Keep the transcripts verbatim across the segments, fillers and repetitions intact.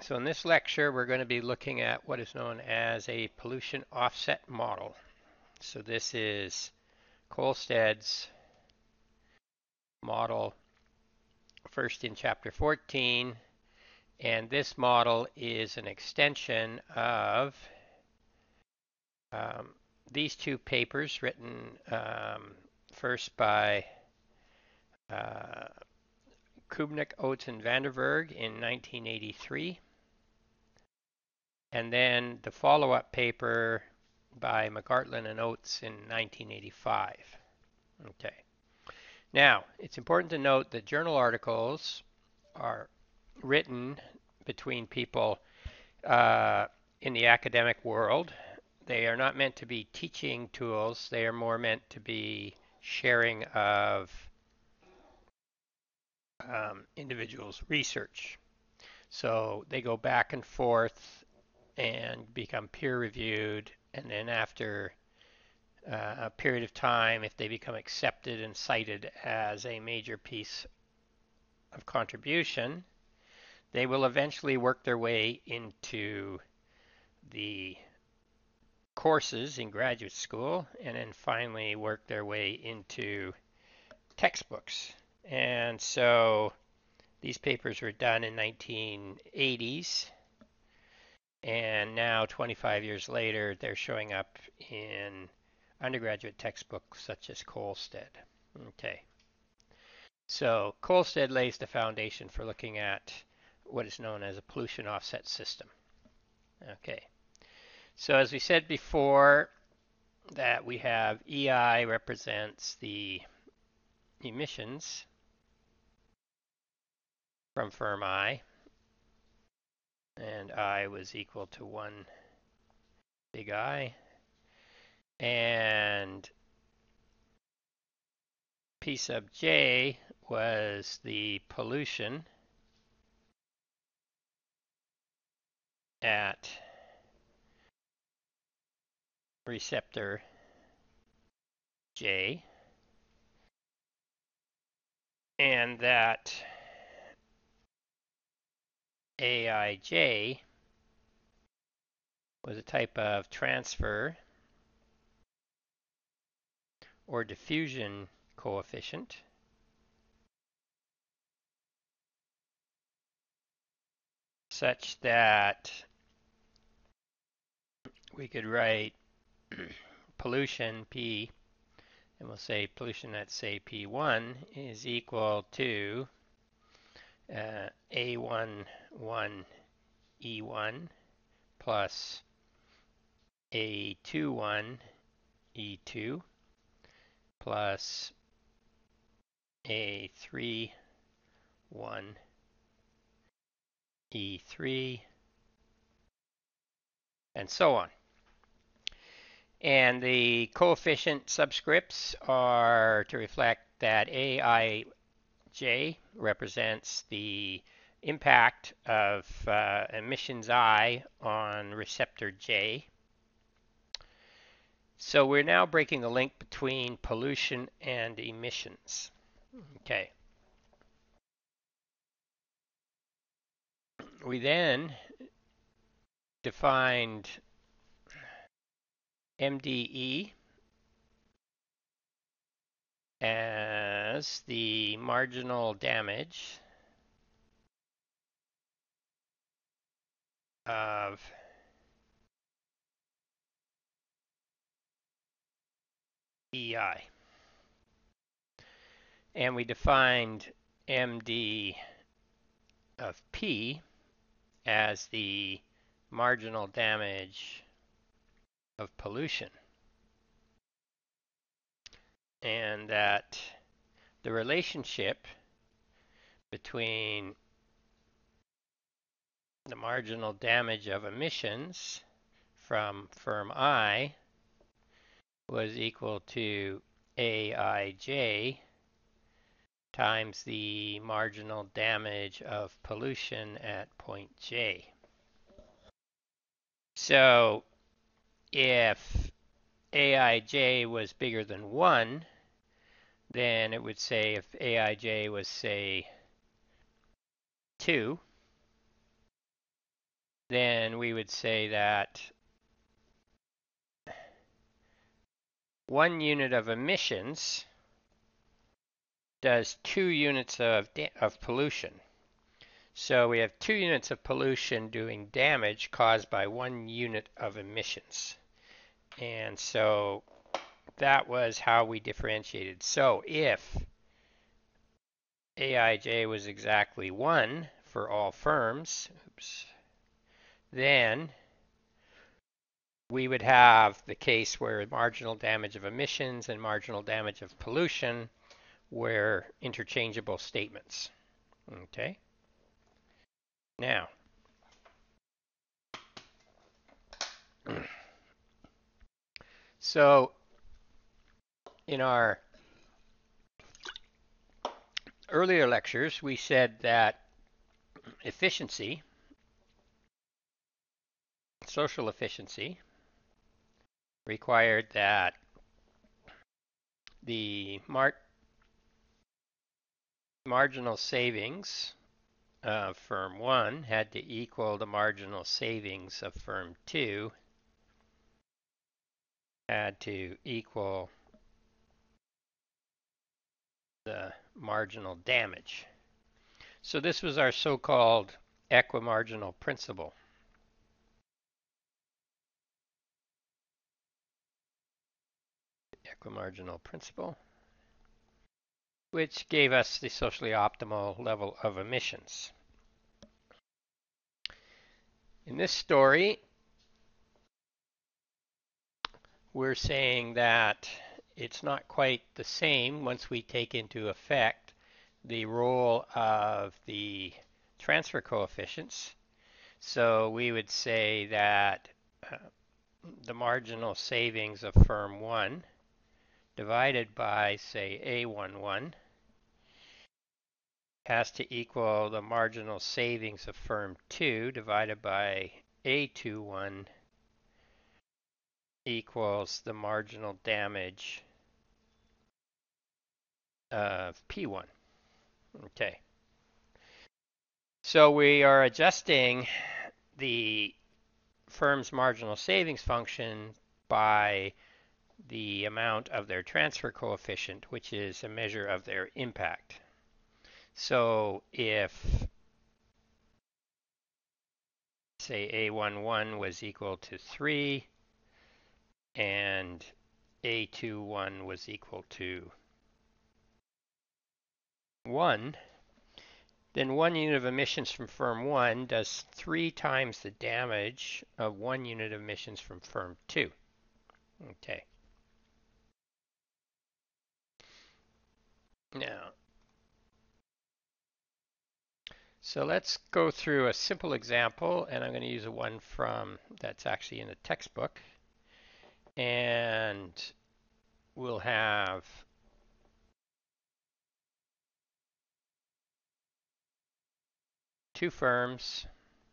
So in this lecture, we're going to be looking at what is known as a pollution offset model. So this is Kolsted's model, first in chapter fourteen, and this model is an extension of um, these two papers written um, first by uh, Kubnik, Oates, and Vanderberg in nineteen eighty-three, and then the follow-up paper by McArtlin and Oates in nineteen eighty-five. Okay. Now, it's important to note that journal articles are written between people uh, in the academic world. They are not meant to be teaching tools. They are more meant to be sharing of um, individuals' research. So they go back and forth and become peer-reviewed, and then after uh, a period of time, if they become accepted and cited as a major piece of contribution, they will eventually work their way into the courses in graduate school and then finally work their way into textbooks. And so these papers were done in nineteen eighties, and now twenty-five years later they're showing up in undergraduate textbooks such as Kolsted. Okay. So Kolsted lays the foundation for looking at what is known as a pollution offset system. Okay. So as we said before, that we have E I represents the emissions from firm I, and I was equal to one big I, and P sub J was the pollution at receptor J, and that A I J was a type of transfer or diffusion coefficient such that we could write pollution P, and we'll say pollution at say P one is equal to uh, A one one E one plus A two one E two plus A three one E three, and so on. And the coefficient subscripts are to reflect that A I J represents the impact of uh, emissions I on receptor J. So we're now breaking the link between pollution and emissions. Okay. We then defined M D E as the marginal damage of E I. And we defined M D of P as the marginal damage of pollution. And that the relationship between the marginal damage of emissions from firm I was equal to A I J times the marginal damage of pollution at point J. So if A I J was bigger than one, then it would say if A I J was, say, two, then we would say that one unit of emissions does two units of, of pollution. So we have two units of pollution doing damage caused by one unit of emissions. And so that was how we differentiated. So if A I J was exactly one for all firms, oops, then we would have the case where marginal damage of emissions and marginal damage of pollution were interchangeable statements. Okay. Now, so in our earlier lectures, we said that efficiency, social efficiency, required that the mar marginal savings of firm one had to equal the marginal savings of firm two, had to equal the marginal damage. So this was our so-called equimarginal principle. Equimarginal principle, which gave us the socially optimal level of emissions. In this story, we're saying that it's not quite the same once we take into effect the role of the transfer coefficients. So we would say that uh, the marginal savings of firm one divided by, say, A eleven has to equal the marginal savings of firm two divided by A twenty-one equals the marginal damage of P one. Okay. So we are adjusting the firm's marginal savings function by the amount of their transfer coefficient, which is a measure of their impact. So if, say, A eleven was equal to three and A twenty-one was equal to one, then one unit of emissions from firm one does three times the damage of one unit of emissions from firm two. Okay. Now, so let's go through a simple example, and I'm going to use a one from that's actually in the textbook. And we'll have two firms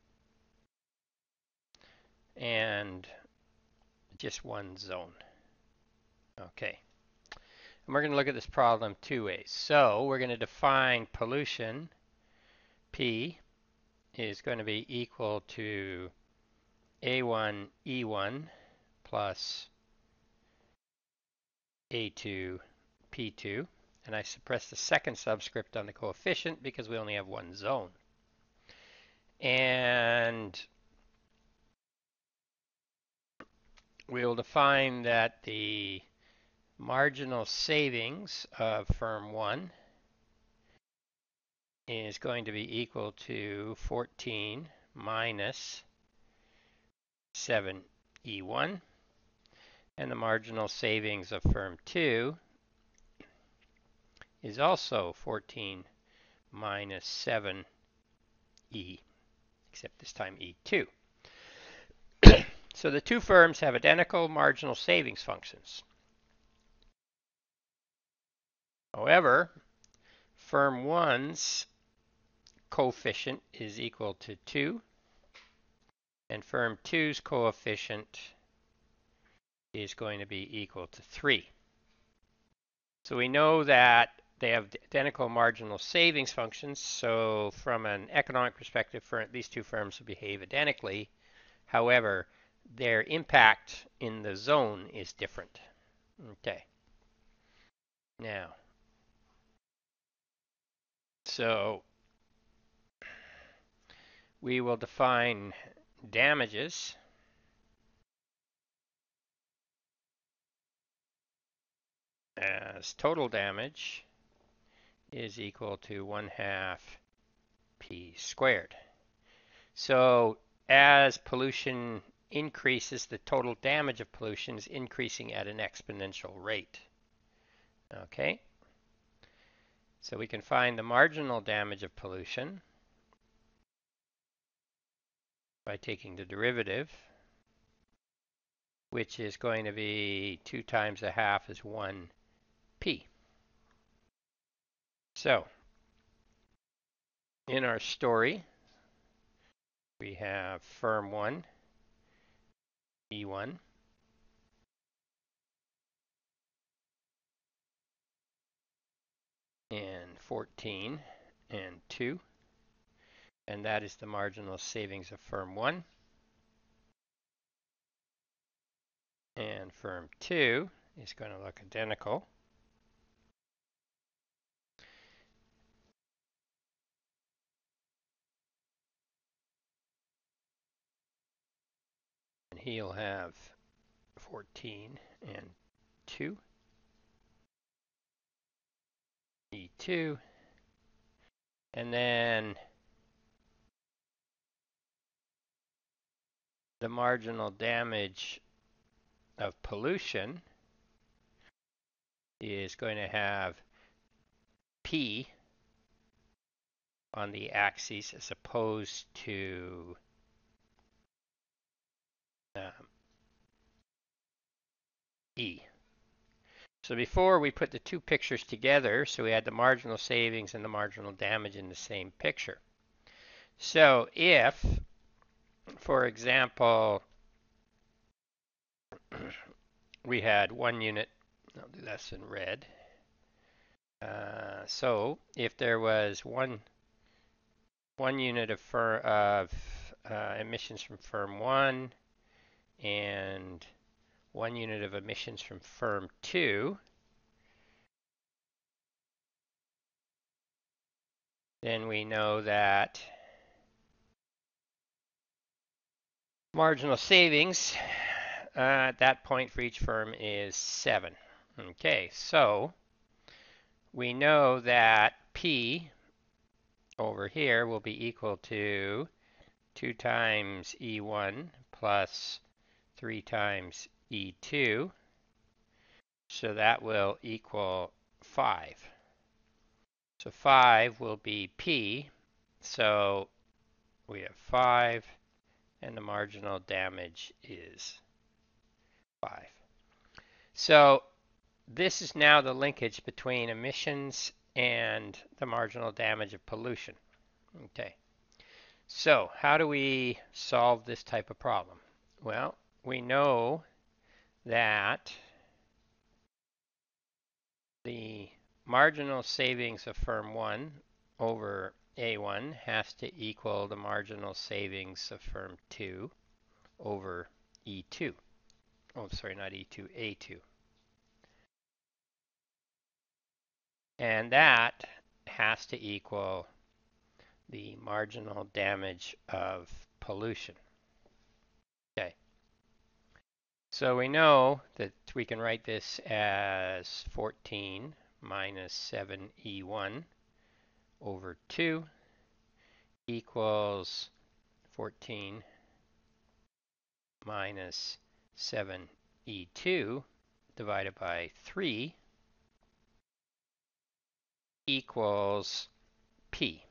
and just one zone. Okay. And we're going to look at this problem two ways. So we're going to define pollution. P is going to be equal to A one E one plus A two P two. And I suppress the second subscript on the coefficient because we only have one zone. And we'll define that the marginal savings of firm one is going to be equal to fourteen minus seven E one, and the marginal savings of firm two is also fourteen minus seven E, except this time E two. So the two firms have identical marginal savings functions. However, firm one's coefficient is equal to two, and firm two's coefficient is going to be equal to three. So we know that they have identical marginal savings functions, so from an economic perspective, for these two firms will behave identically. However, their impact in the zone is different. Okay. Now, so we will define damages as total damage is equal to one half p squared. So as pollution increases, the total damage of pollution is increasing at an exponential rate. Okay? So we can find the marginal damage of pollution by taking the derivative, which is going to be two times a half is one p. So in our story, we have firm one, E one, and fourteen, and two, and that is the marginal savings of firm one. And firm two is going to look identical. And he'll have fourteen and two, E two, and then the marginal damage of pollution is going to have P on the axis as opposed to um, E. So before we put the two pictures together, so we had the marginal savings and the marginal damage in the same picture. So if, for example, we had one unit, I'll do this in red. Uh, so if there was one one unit of, fir of uh, emissions from firm one and one unit of emissions from firm two, then we know that marginal savings uh, at that point for each firm is seven. Okay, so we know that P over here will be equal to two times E one plus three times E two. So that will equal five. So five will be P. So we have five, and the marginal damage is five. So this is now the linkage between emissions and the marginal damage of pollution. Okay. So how do we solve this type of problem? Well, we know that the marginal savings of firm one over A one has to equal the marginal savings of firm two over E two. Oh, sorry, not E two, A two. And that has to equal the marginal damage of pollution. Okay. So we know that we can write this as fourteen minus seven E one over two equals fourteen minus seven E two divided by three equals P.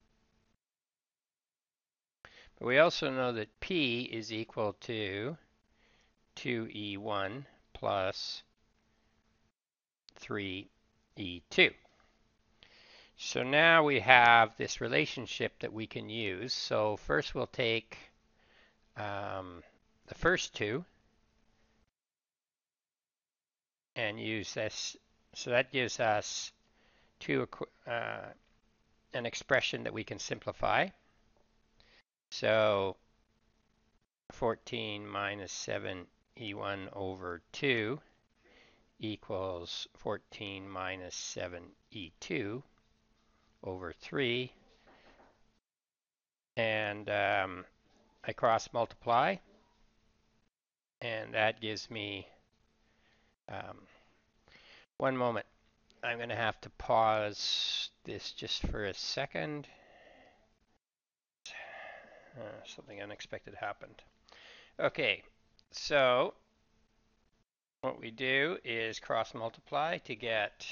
But we also know that P is equal to two E one plus three E two. So now we have this relationship that we can use. So first we'll take um, the first two and use this. So that gives us two uh, an expression that we can simplify. So fourteen minus seven E one over two equals fourteen minus seven E two over three. And um, I cross multiply, and that gives me, um, one moment, I'm going to have to pause this just for a second. Uh, something unexpected happened. Okay, so what we do is cross multiply to get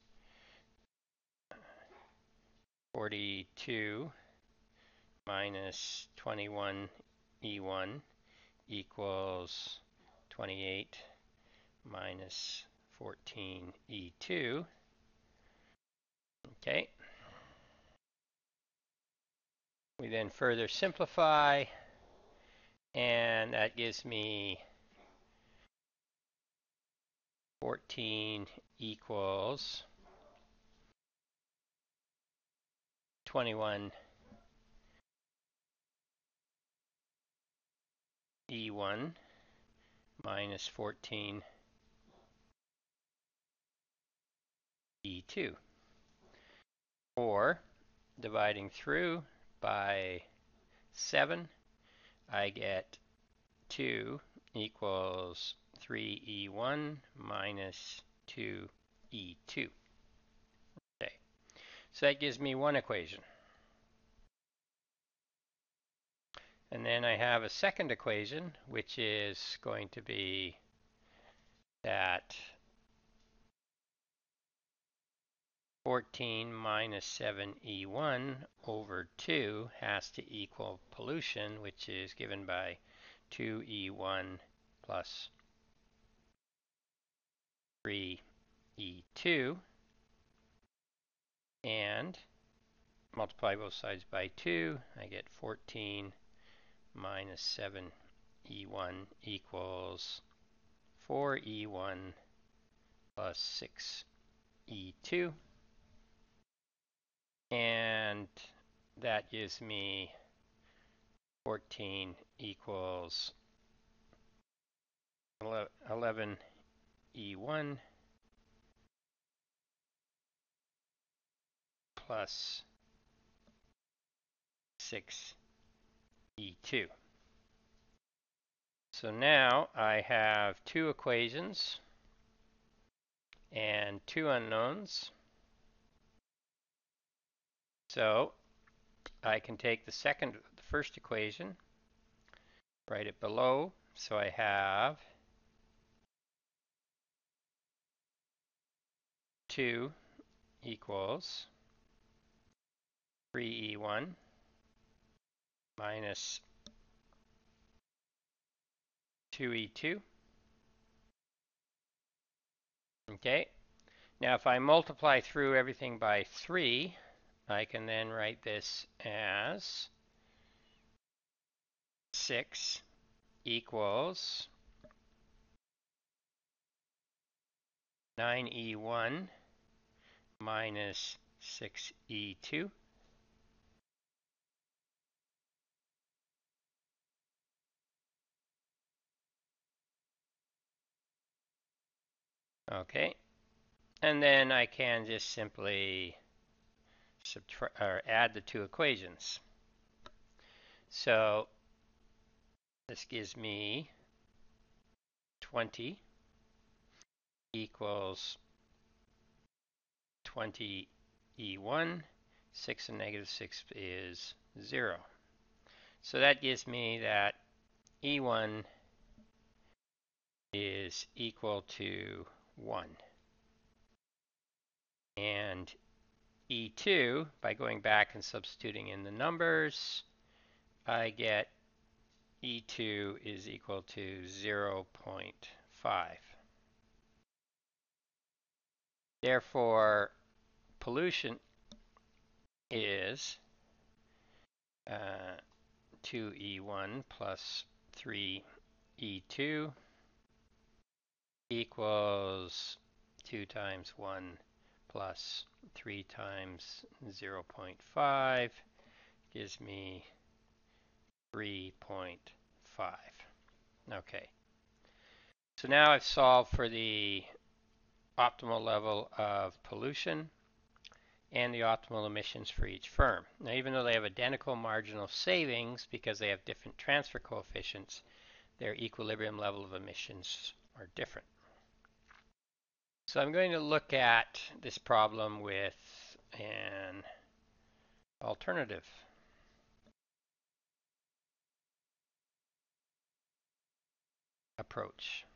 forty-two minus twenty-one E one equals twenty-eight minus fourteen E two. Okay. We then further simplify, and that gives me fourteen equals twenty-one E one minus fourteen E two. Or dividing through by seven, I get two equals three E one minus two E two. Okay, so that gives me one equation. And then I have a second equation, which is going to be that fourteen minus seven E one over two has to equal pollution, which is given by two E one plus three E two, and multiply both sides by two, I get fourteen minus seven E one equals four E one plus six E two, and that gives me fourteen equals eleven E one plus six E two. So now I have two equations and two unknowns. So I can take the second, the first equation, write it below. So I have two equals three E one minus two E two. Okay, now if I multiply through everything by three, I can then write this as six equals nine E one minus six E two. Okay, and then I can just simply subtract or add the two equations. So this gives me twenty equals twenty E one. six and negative six is zero. So that gives me that E one is equal to one. And E two, by going back and substituting in the numbers, I get E two is equal to zero point five. Therefore, pollution is uh, two E one plus three E two equals two times one plus three times zero point five gives me three point five. Okay. So now I've solved for the optimal level of pollution and the optimal emissions for each firm. Now, even though they have identical marginal savings because they have different transfer coefficients, their equilibrium level of emissions are different. So I'm going to look at this problem with an alternative approach.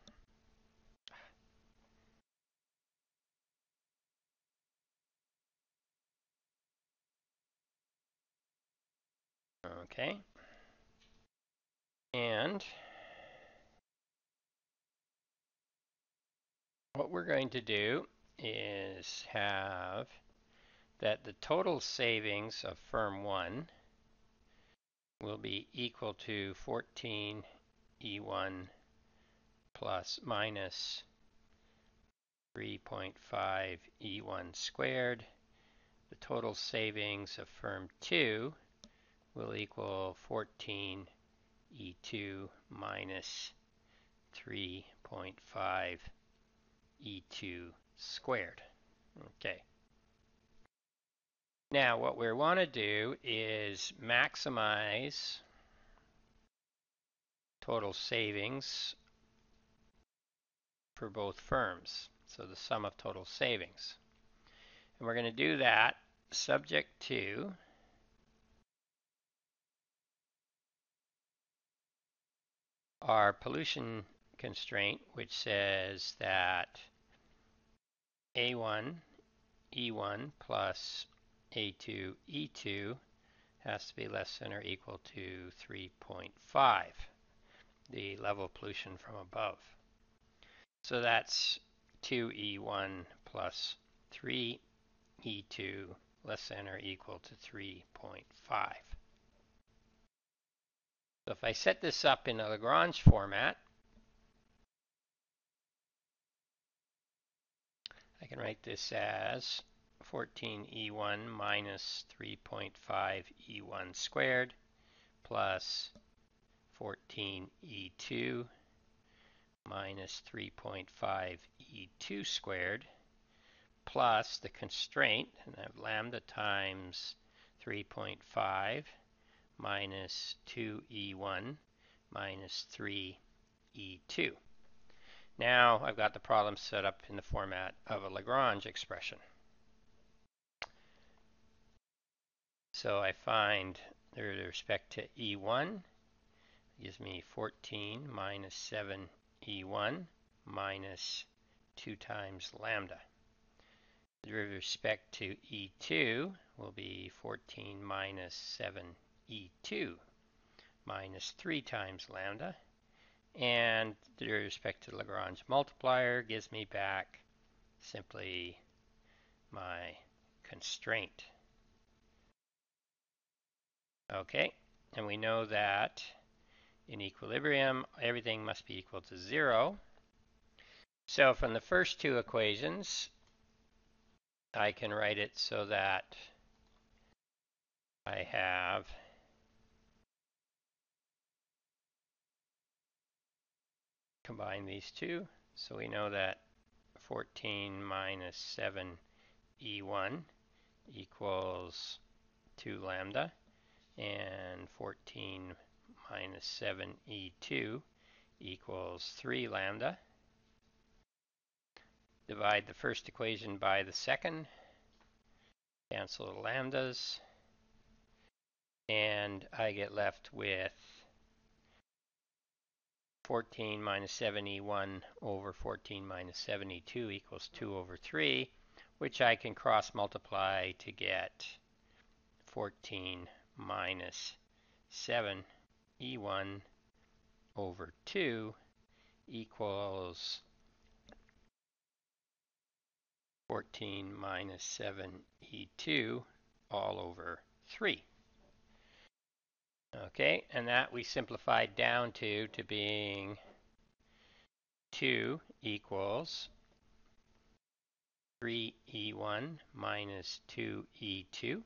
Okay. And what we're going to do is have that the total savings of firm one will be equal to fourteen E one plus minus three point five E one squared. The total savings of firm two will equal fourteen E two minus three point five E two squared. Okay. Now what we want to do is maximize total savings for both firms. So the sum of total savings. And we're going to do that subject to our pollution constraint, which says that A one E one plus A two E two has to be less than or equal to three point five, the level of pollution from above. So that's two E one plus three E two less than or equal to three point five. So if I set this up in a Lagrange format, I can write this as fourteen E one minus three point five E one squared plus fourteen E two minus three point five E two squared plus the constraint, and I have lambda times three point five minus two E one minus three E two. Now I've got the problem set up in the format of a Lagrange expression. So I find with respect to E one, gives me fourteen minus seven E one minus two times lambda. With respect to E two will be fourteen minus seven E two minus three times lambda. And with respect to the Lagrange multiplier gives me back simply my constraint. Okay, and we know that in equilibrium everything must be equal to zero. So from the first two equations I can write it so that I have combine these two. So we know that fourteen minus seven E one equals two lambda, and fourteen minus seven E two equals three lambda. Divide the first equation by the second, cancel the lambdas, and I get left with fourteen minus seven E one over fourteen minus seven E two equals two over three, which I can cross multiply to get fourteen minus seven E one over two equals fourteen minus seven E two all over three. Okay, and that we simplified down to to being two equals three E one minus two E two.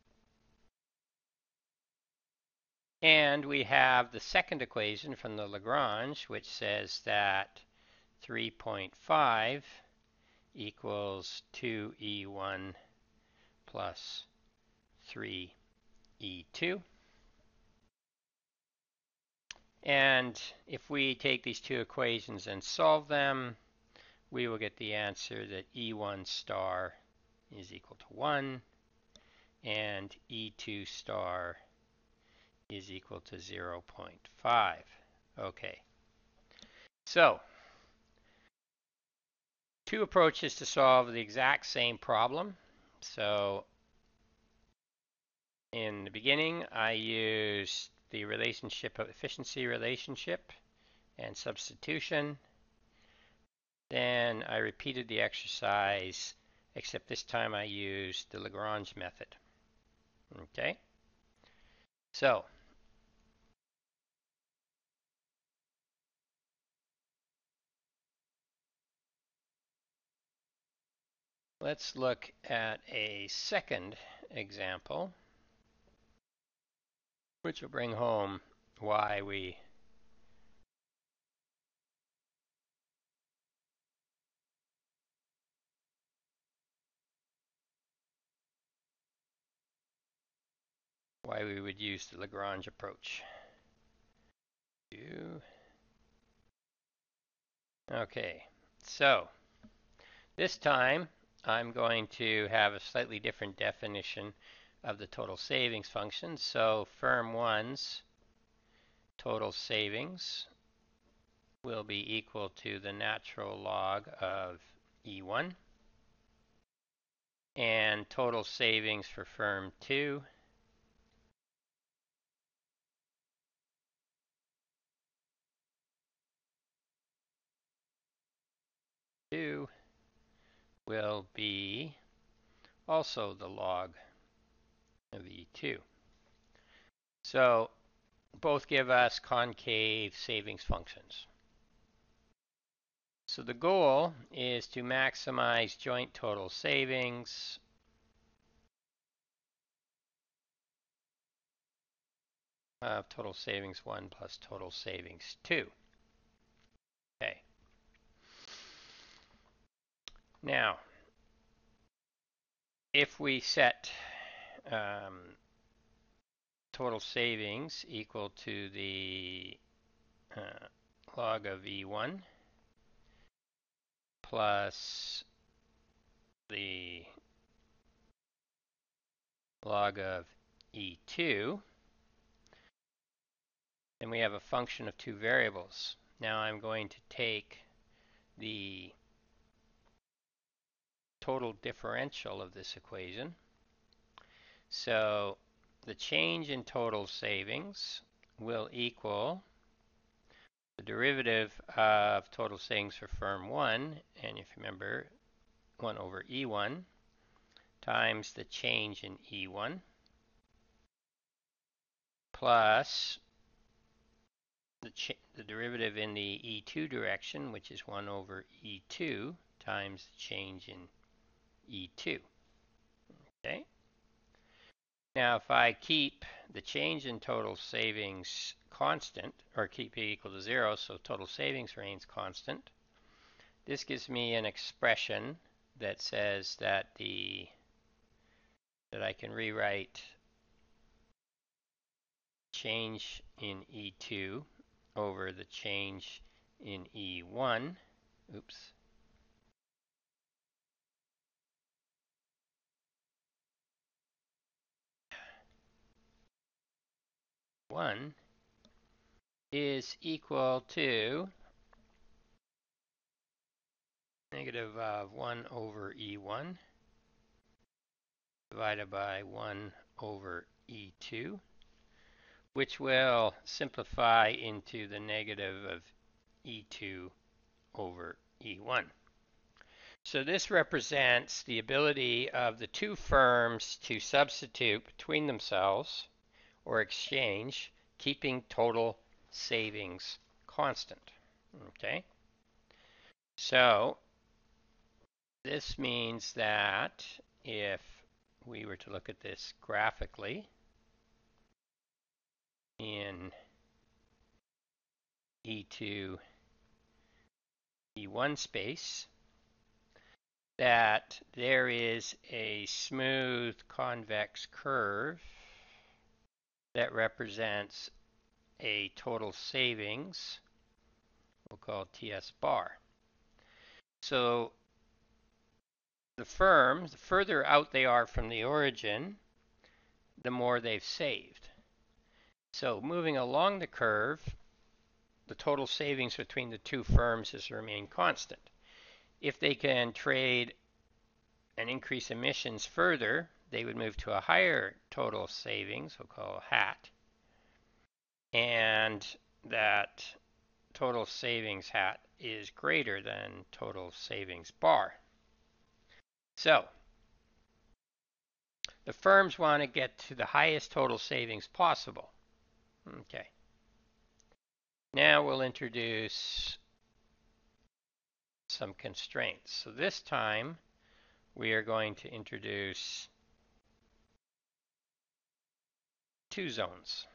And we have the second equation from the Lagrange, which says that three point five equals two E one plus three E two. And if we take these two equations and solve them, we will get the answer that E one star is equal to one and E two star is equal to zero point five. Okay, so two approaches to solve the exact same problem. So in the beginning, I used the relationship of efficiency relationship and substitution. Then I repeated the exercise, except this time I used the Lagrange method. Okay, so let's look at a second example, which will bring home why we why we would use the Lagrange approach. Okay, so this time I'm going to have a slightly different definition of the total savings function. So firm one's total savings will be equal to the natural log of E one, and total savings for firm two two will be also the log of E two. So both give us concave savings functions. So the goal is to maximize joint total savings of total savings one plus total savings two. Okay. Now, if we set um, total savings equal to the uh, log of E one plus the log of E two, then we have a function of two variables. Now I'm going to take the total differential of this equation. So the change in total savings will equal the derivative of total savings for firm one, and if you remember, one over E one times the change in E one plus the, the derivative in the E two direction, which is one over E two times the change in E two. Okay. Now, if I keep the change in total savings constant, or keep it equal to zero, so total savings remains constant, this gives me an expression that says that the that I can rewrite change in E two over the change in E one. Oops. one is equal to negative of one over E one divided by one over E two, which will simplify into the negative of E two over E one. So this represents the ability of the two firms to substitute between themselves or exchange, keeping total savings constant. Okay? So this means that if we were to look at this graphically in E two, E one space, that there is a smooth convex curve that represents a total savings, we'll call T S bar. So the firms, the further out they are from the origin, the more they've saved. So moving along the curve, the total savings between the two firms has remained constant. If they can trade and increase emissions further, they would move to a higher total savings, we'll call hat, and that total savings hat is greater than total savings bar. So the firms want to get to the highest total savings possible. Okay. Now we'll introduce some constraints. So this time we are going to introduce two zones.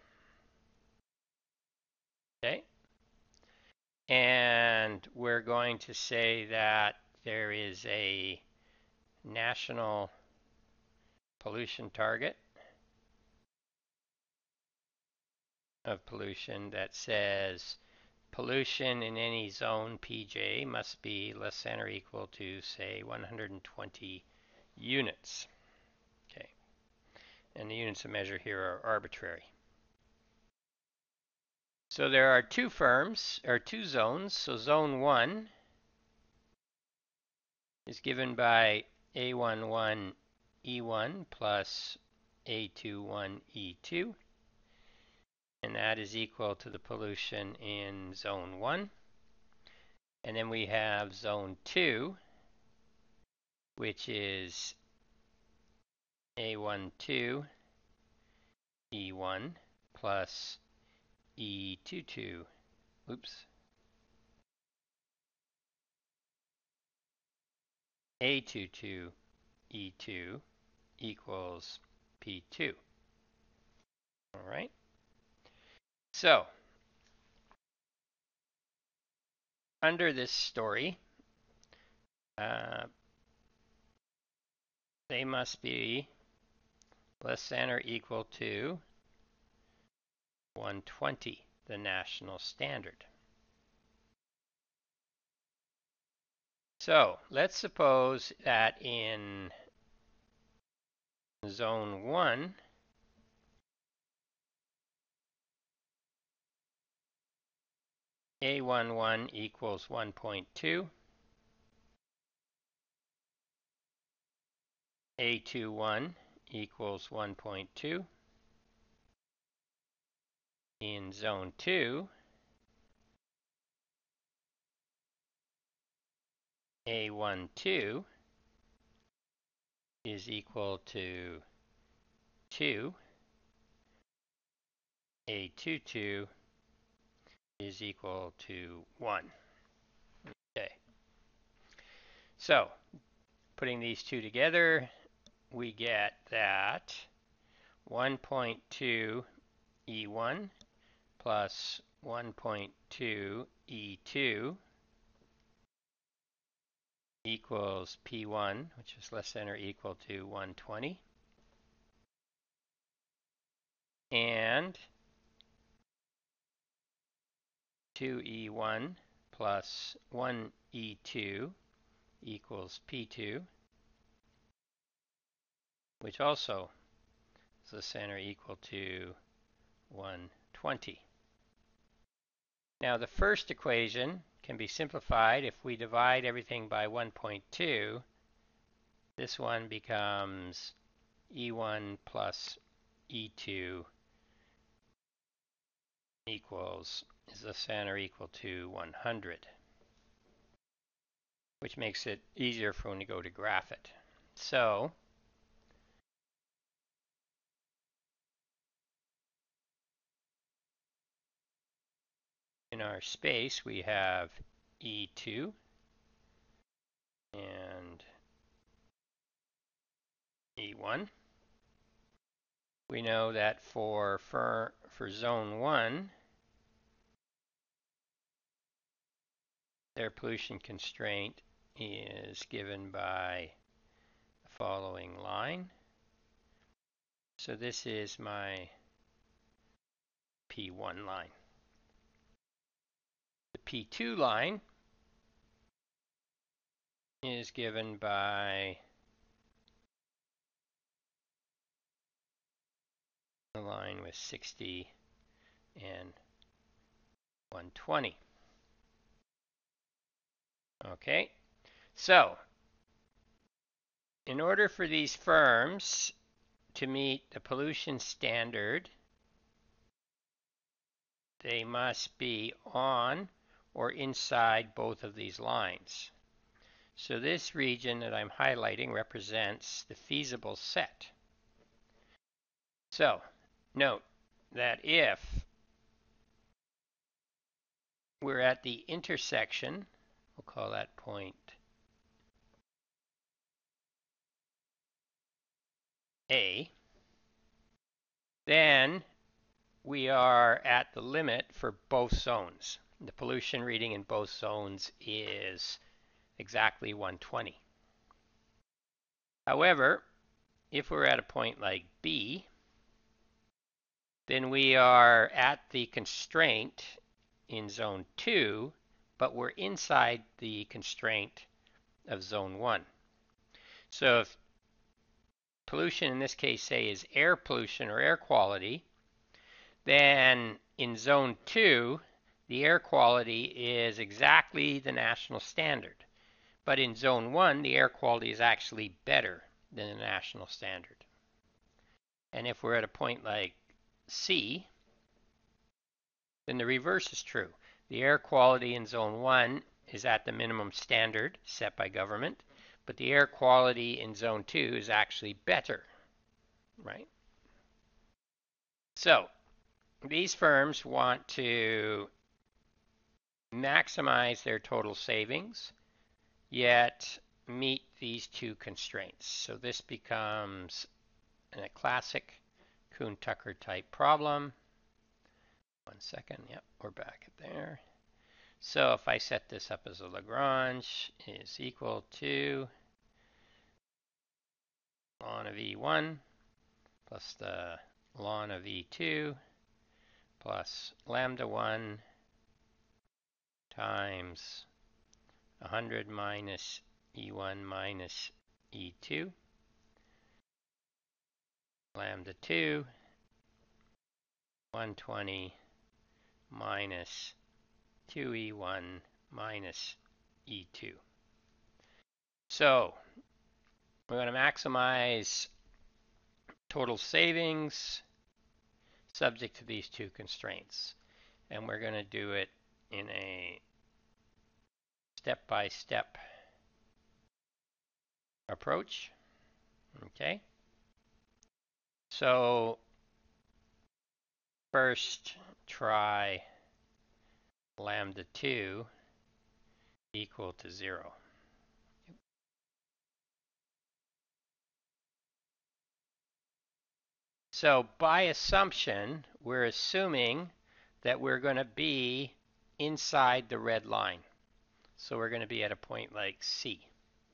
Okay? And we're going to say that there is a national pollution target of pollution that says pollution in any zone P J must be less than or equal to, say, one hundred twenty units. Okay. And the units of measure here are arbitrary. So there are two firms, or two zones. So zone one is given by A eleven E one plus A twenty-one E two. And that is equal to the pollution in zone one. And then we have zone two, which is A twelve E one plus E twenty-two, oops, A twenty-two E two equals P two. All right. So under this story, uh, they must be less than or equal to one hundred twenty, the national standard. So let's suppose that in zone one, A eleven equals one point two, A twenty-one equals one point two. In zone two, A twelve is equal to two, A twenty-two is equal to one. Okay. So, putting these two together, we get that one point two E one plus one point two E two equals P one, which is less than or equal to one hundred twenty. And two E one plus one E two equals P two, which also is less than or equal to one hundred twenty. Now the first equation can be simplified. If we divide everything by one point two, this one becomes E one plus E two equals, is less than or equal to one hundred, which makes it easier for when you go to graph it. So in our space we have E two and E one. We know that for, for, for zone one, their pollution constraint is given by the following line. So this is my P one line. The P two line is given by the line with sixty and one twenty. Okay, so in order for these firms to meet the pollution standard, they must be on or inside both of these lines. So this region that I'm highlighting represents the feasible set. So note that if we're at the intersection, we'll call that point A, then we are at the limit for both zones. The pollution reading in both zones is exactly one twenty. However, if we're at a point like B, then we are at the constraint in zone two, but we're inside the constraint of zone one. So if pollution in this case, say, is air pollution or air quality, then in zone two, the air quality is exactly the national standard. But in zone one, the air quality is actually better than the national standard. And if we're at a point like C, then the reverse is true. The air quality in zone one is at the minimum standard set by government, but the air quality in zone two is actually better, right? So these firms want to maximize their total savings, yet meet these two constraints. So this becomes a classic Kuhn-Tucker type problem. One second, yep, we're back at there. So if I set this up as a Lagrange is equal to ln of E one plus the ln of E two plus lambda one times one hundred minus E one minus E two, lambda two, one twenty minus two E one minus E two. So we're going to maximize total savings subject to these two constraints. And we're going to do it in a step-by-step approach. Okay. So first try lambda two equal to zero. So by assumption, we're assuming that we're going to be inside the red line. So we're going to be at a point like C.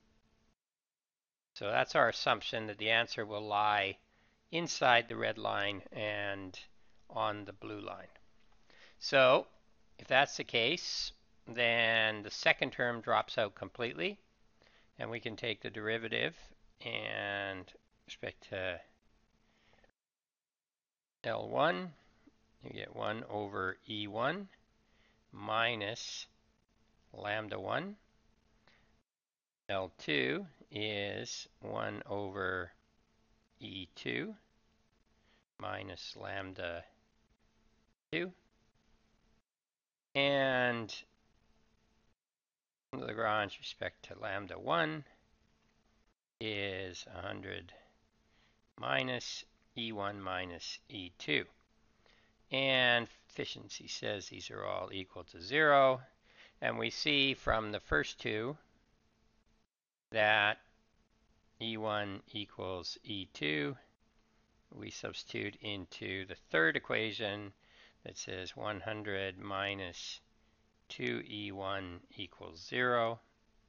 So that's our assumption, that the answer will lie inside the red line and on the blue line. So if that's the case, then the second term drops out completely, and we can take the derivative, and with respect to L one, you get one over E one minus lambda one. L two is one over E two minus lambda two. And Lagrange respect to lambda one is one hundred minus E one minus E two. And efficiency says these are all equal to zero. And we see from the first two that E one equals E two. We substitute into the third equation that says one hundred minus two E one equals zero.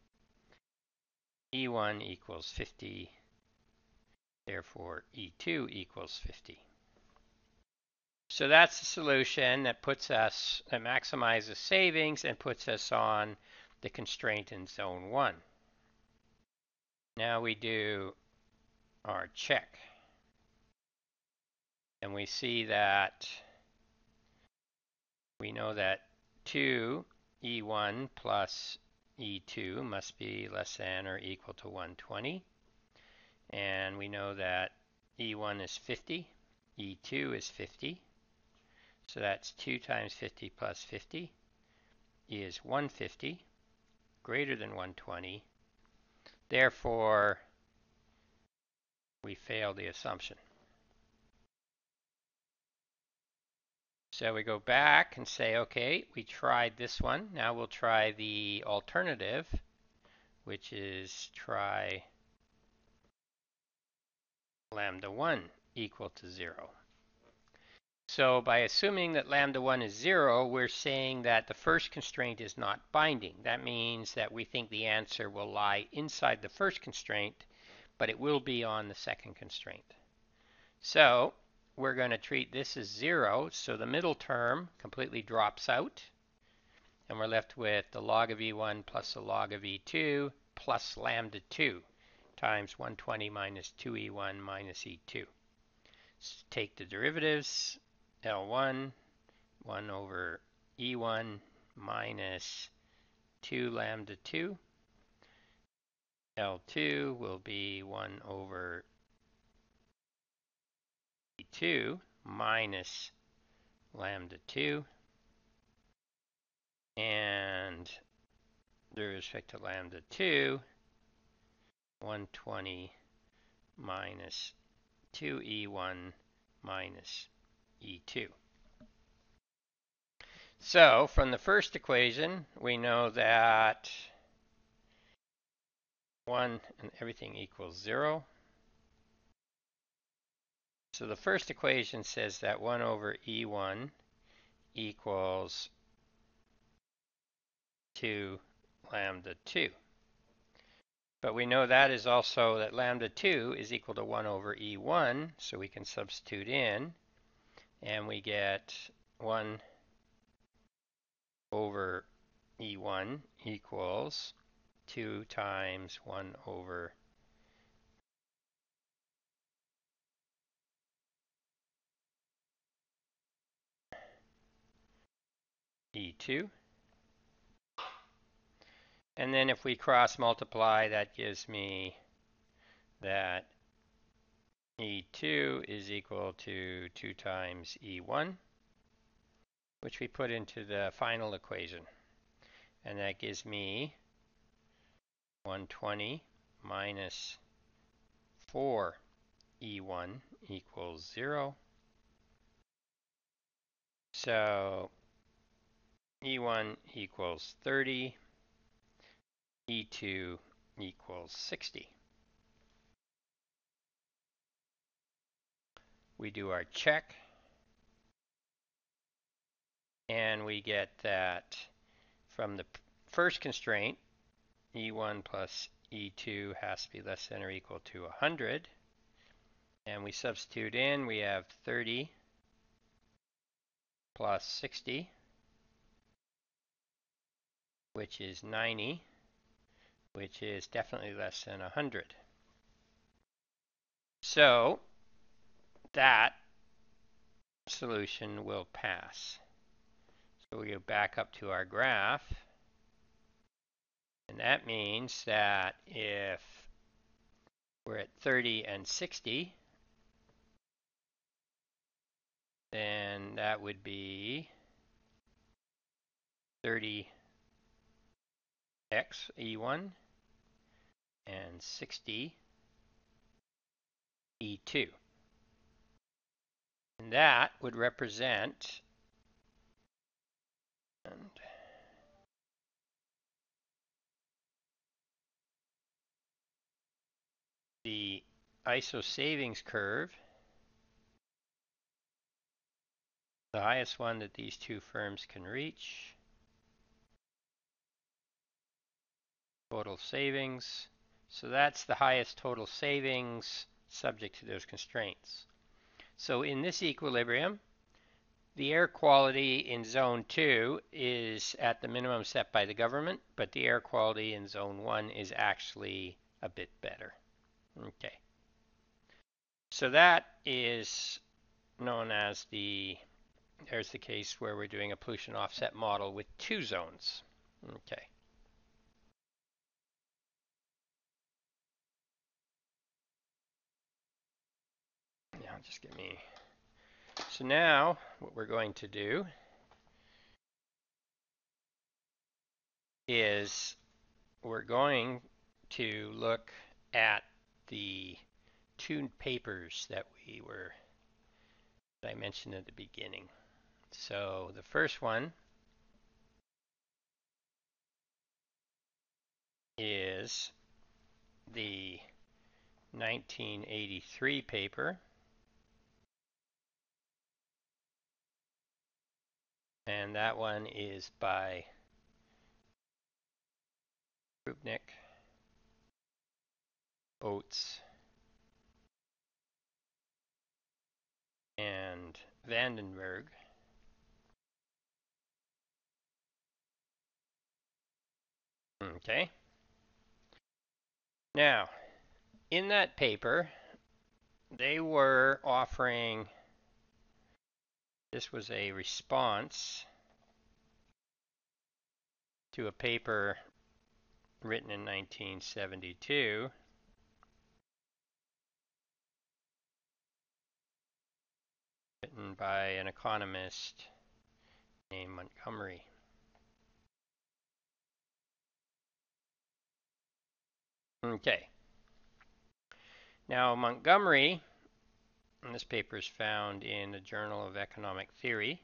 E one equals fifty. Therefore, E two equals fifty. So that's the solution that puts us, that maximizes savings and puts us on the constraint in zone one. Now we do our check. And we see that we know that two E one plus E two must be less than or equal to one hundred twenty. And we know that E one is fifty, E two is fifty. So that's two times fifty plus fifty is one hundred fifty, greater than one hundred twenty. Therefore, we fail the assumption. So we go back and say, okay, we tried this one. Now we'll try the alternative, which is try lambda one equal to zero. So by assuming that lambda one is zero, we're saying that the first constraint is not binding. That means that we think the answer will lie inside the first constraint, but it will be on the second constraint. So we're going to treat this as zero, so the middle term completely drops out, and we're left with the log of E one plus the log of E two plus lambda two times one hundred twenty minus two E one minus E two. So take the derivatives, L one, one over E one minus two lambda two. L two will be one over E two minus lambda two. And with respect to lambda two, one hundred twenty minus two E one minus E two. So from the first equation, we know that one and everything equals zero. So the first equation says that one over E one equals two lambda two. But we know that is also that lambda two is equal to one over E one, so we can substitute in, and we get one over E one equals two times one over E two. And then if we cross multiply, that gives me that E two is equal to two times E one, which we put into the final equation. And that gives me one hundred twenty minus four E one equals zero. So E one equals thirty, E two equals sixty. We do our check, and we get that from the first constraint, E one plus E two has to be less than or equal to one hundred. And we substitute in, we have thirty plus sixty, which is ninety, which is definitely less than one hundred. So that solution will pass. So we go back up to our graph, and that means that if we're at thirty and sixty, then that would be thirty x E one and sixty E two. And that would represent and the I S O savings curve, the highest one that these two firms can reach, total savings. So that's the highest total savings subject to those constraints. So in this equilibrium, the air quality in zone two is at the minimum set by the government, but the air quality in zone one is actually a bit better. Okay. So that is known as the, there's the case where we're doing a pollution offset model with two zones. Okay. Yeah, just give me, so now what we're going to do is we're going to look at the two papers that we were, that I mentioned at the beginning. So the first one is the nineteen eighty-three paper, and that one is by Krupnik, Oates, and Vandenberg. Okay. Now, in that paper, they were offering, this was a response to a paper written in nineteen seventy-two, written by an economist named Montgomery. Okay. Now, Montgomery, and this paper is found in the Journal of Economic Theory,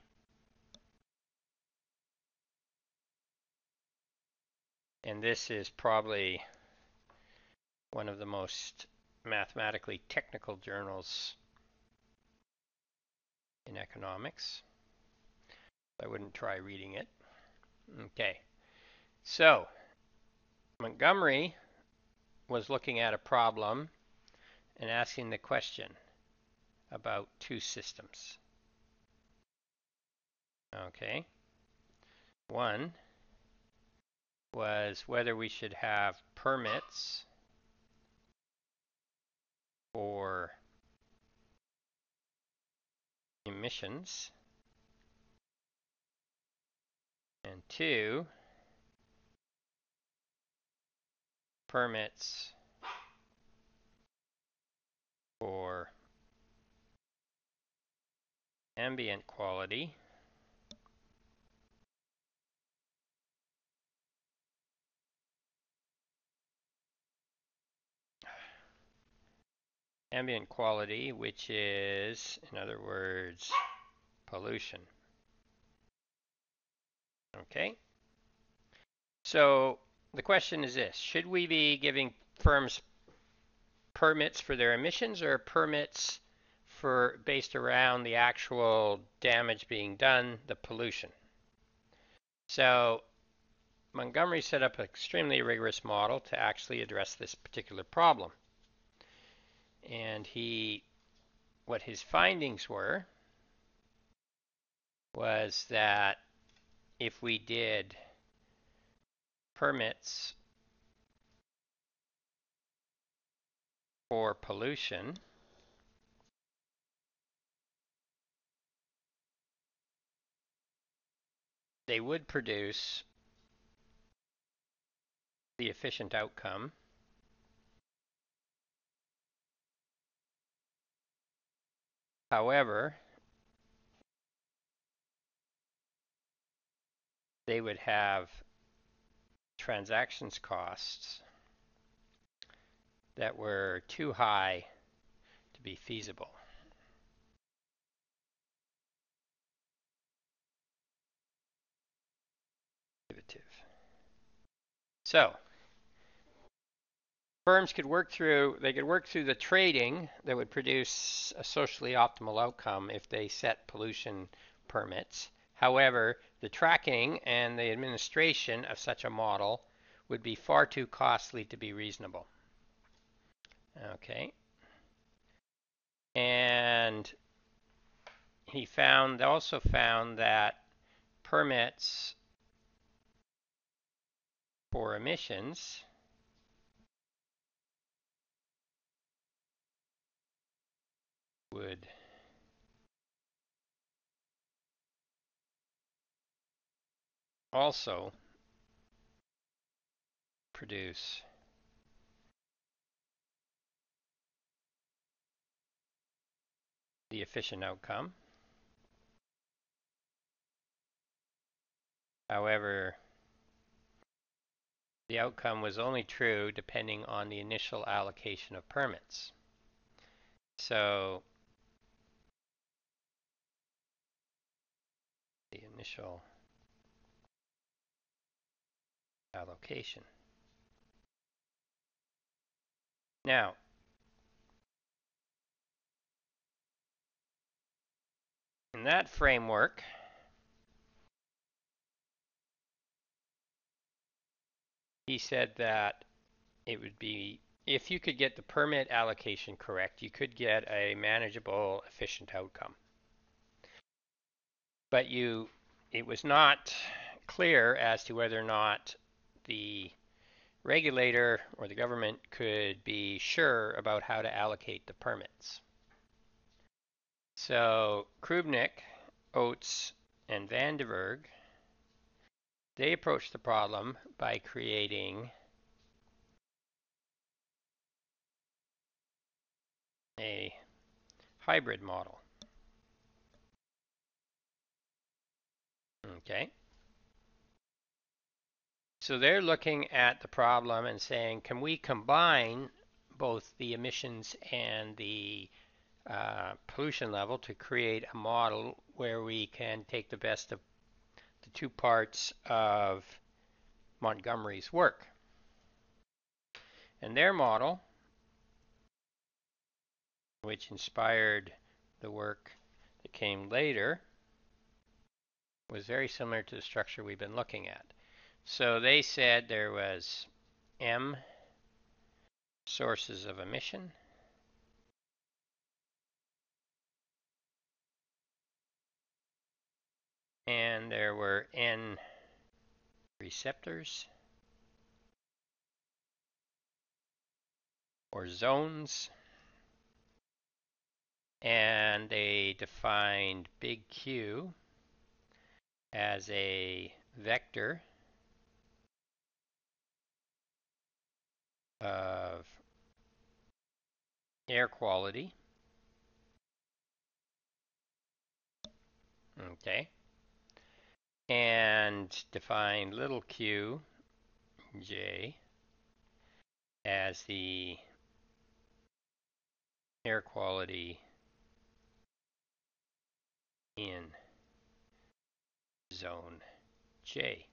and this is probably one of the most mathematically technical journals in economics. I wouldn't try reading it. Okay, so Montgomery was looking at a problem and asking the question about two systems. Okay, one was whether we should have permits for emissions, and two, permits for ambient quality ambient quality, which is, in other words, pollution. Okay? So the question is this: should we be giving firms permits for their emissions or permits for based around the actual damage being done, the pollution? So Montgomery set up an extremely rigorous model to actually address this particular problem. And he, what his findings were, was that if we did permits for pollution, they would produce the efficient outcome. However, they would have transactions costs that were too high to be feasible. So, firms could work through, they could work through the trading that would produce a socially optimal outcome if they set pollution permits. However, the tracking and the administration of such a model would be far too costly to be reasonable. Okay. And he found, also found that permits for emissions would also produce the efficient outcome. However, the outcome was only true depending on the initial allocation of permits. So the initial allocation. Now, in that framework, he said that it would be, if you could get the permit allocation correct, you could get a manageable, efficient outcome. But you, it was not clear as to whether or not the regulator or the government could be sure about how to allocate the permits. So Krupnik, Oates, and Vandenberg, they approached the problem by creating a hybrid model. Okay. So they're looking at the problem and saying, can we combine both the emissions and the uh, pollution level to create a model where we can take the best of the two parts of Montgomery's work? And their model, which inspired the work that came later, was very similar to the structure we've been looking at. So they said there was M sources of emission, and there were N receptors or zones, and they defined big Q as a vector of air quality. Okay. And define little q, j, as the air quality in zone J.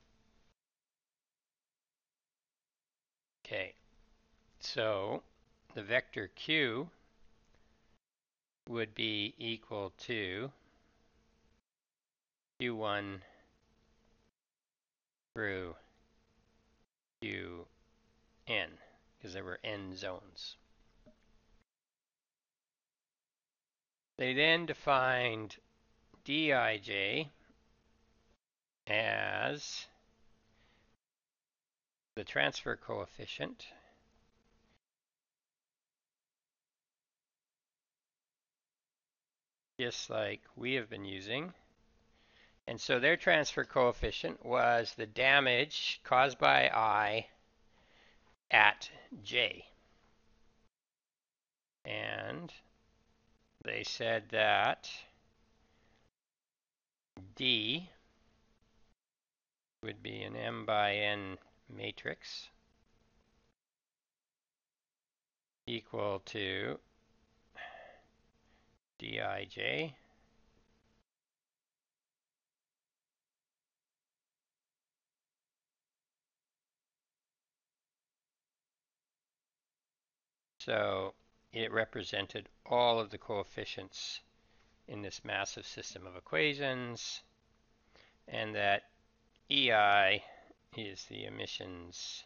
Okay, so the vector q would be equal to q one through qn, because there were n zones. They then defined dij as the transfer coefficient just like we have been using. And so their transfer coefficient was the damage caused by I at J. And they said that D would be an M by N matrix equal to Dij So it represented all of the coefficients in this massive system of equations, and that E I is the emissions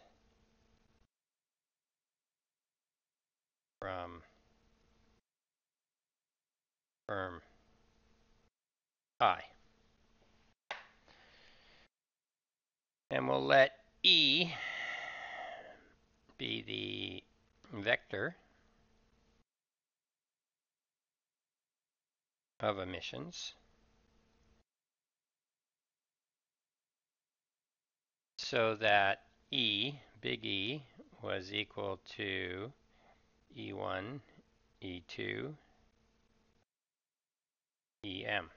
from firm I. And we'll let E be the vector of emissions. So that E, big E, was equal to E one, E two, E M.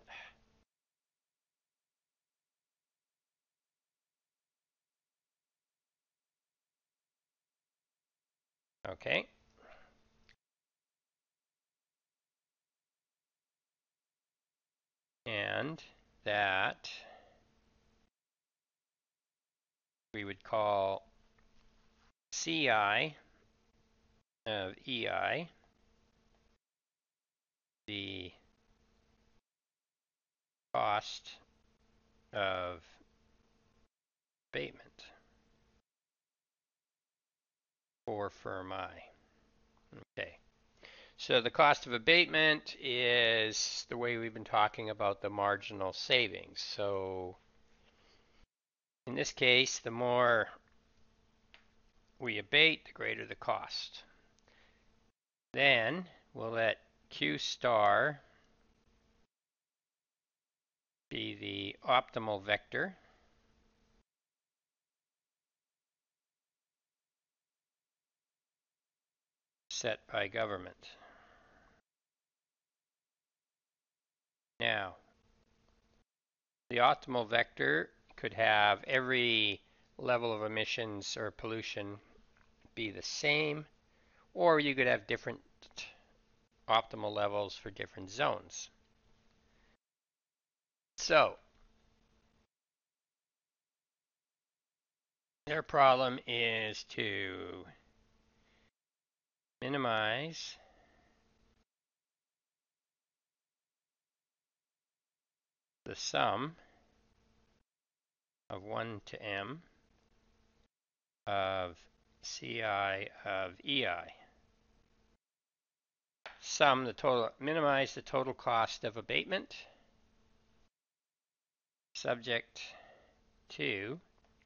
Okay. And that we would call C I of E I the cost of abatement for firm I. Okay. So the cost of abatement is the way we've been talking about the marginal savings. So in this case, the more we abate, the greater the cost. Then we'll let Q star be the optimal vector set by government. Now, the optimal vector could have every level of emissions or pollution be the same, or you could have different optimal levels for different zones. So, their problem is to minimize the sum of one to m of C I of E I. Sum the total, minimize the total cost of abatement subject to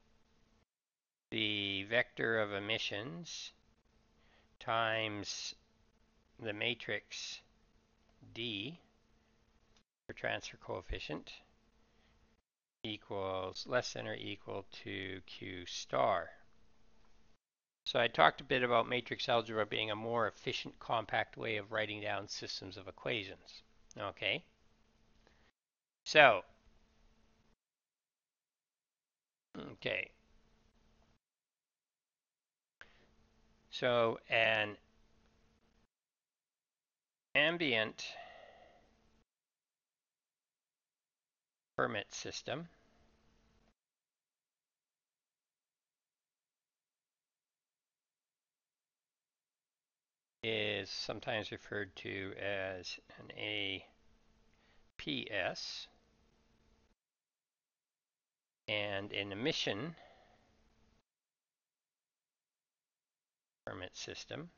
the vector of emissions times the matrix D for transfer coefficient equals less than or equal to Q star. So I talked a bit about matrix algebra being a more efficient, compact way of writing down systems of equations. Okay. So, okay. So an ambient permit system is sometimes referred to as an A P S, and an emission permit system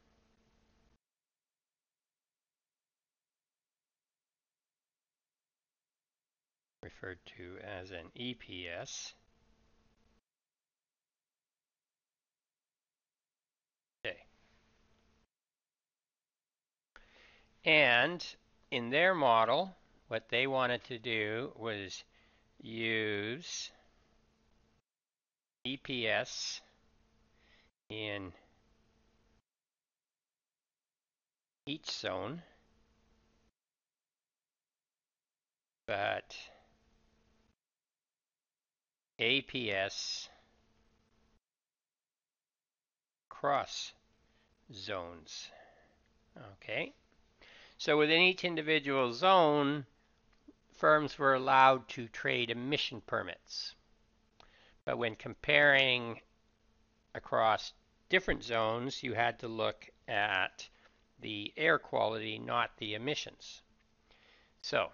referred to as an E P S. Okay. And in their model, what they wanted to do was use E P S in each zone, but A P S cross zones. Okay. So within each individual zone, firms were allowed to trade emission permits. But when comparing across different zones, you had to look at the air quality, not the emissions. So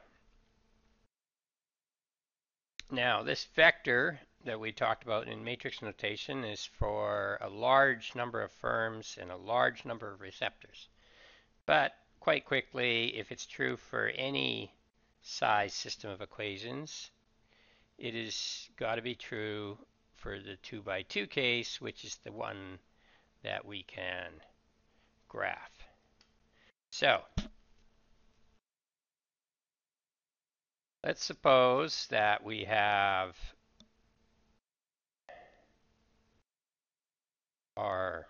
now this vector that we talked about in matrix notation is for a large number of firms and a large number of receptors. But quite quickly, if it's true for any size system of equations, it has got to be true for the two by two case, which is the one that we can graph. So let's suppose that we have our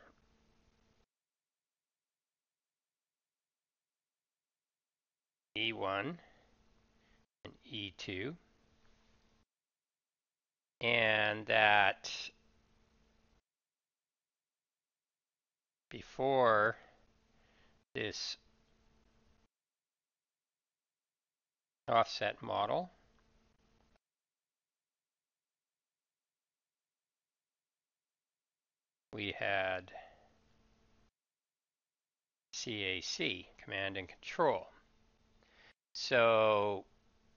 E one and E two, and that before this offset model, we had C A C, command and control. So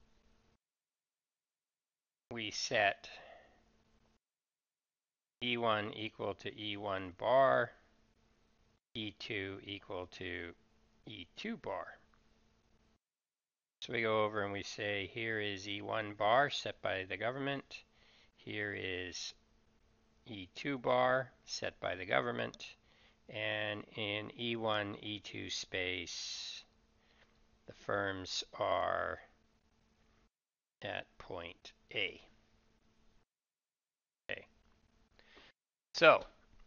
we set E one equal to E one bar, E two equal to E two bar. So we go over and we say here is E one bar set by the government, here is E two bar set by the government, and in E one, E two space, the firms are at point A. Okay. So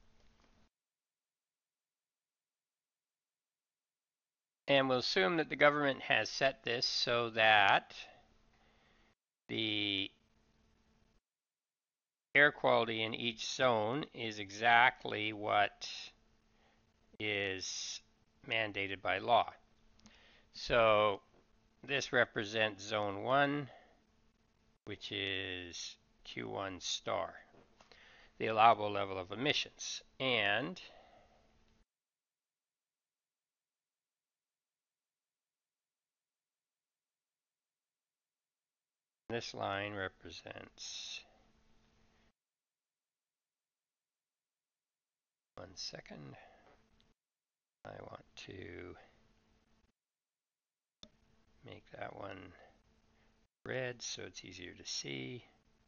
and we'll assume that the government has set this so that the air quality in each zone is exactly what is mandated by law. So this represents zone one, which is Q one star, the allowable level of emissions. And this line represents, one second, I want to make that one red so it's easier to see.